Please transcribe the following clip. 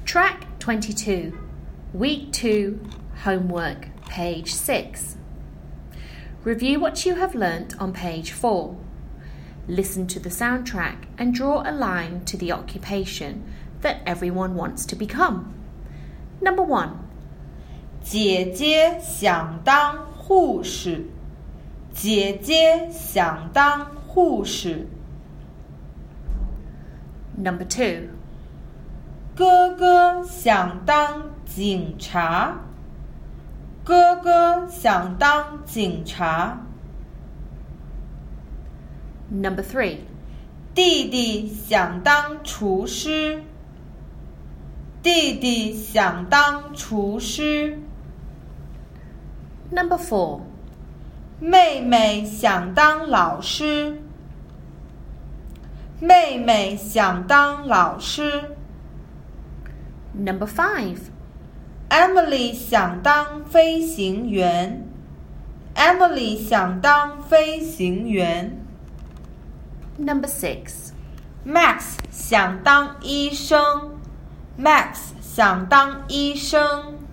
Track 22, Week 2, Homework, page 6. Review what you have learnt on page 4. Listen to the soundtrack and draw a line to the occupation that everyone wants to become. Number 1. 姐姐想当护士。姐姐想当护士。 Number 2. 哥哥想当警察。哥哥想当警察。 Number 3. 弟弟想当厨师。弟弟想当厨师。 Number 4. 妹妹想当老师。妹妹想当老师。 Number 5. Emily 想当飞行员。Emily 想当飞行员。 Number 6. Max 想当医生。Max 想当医生。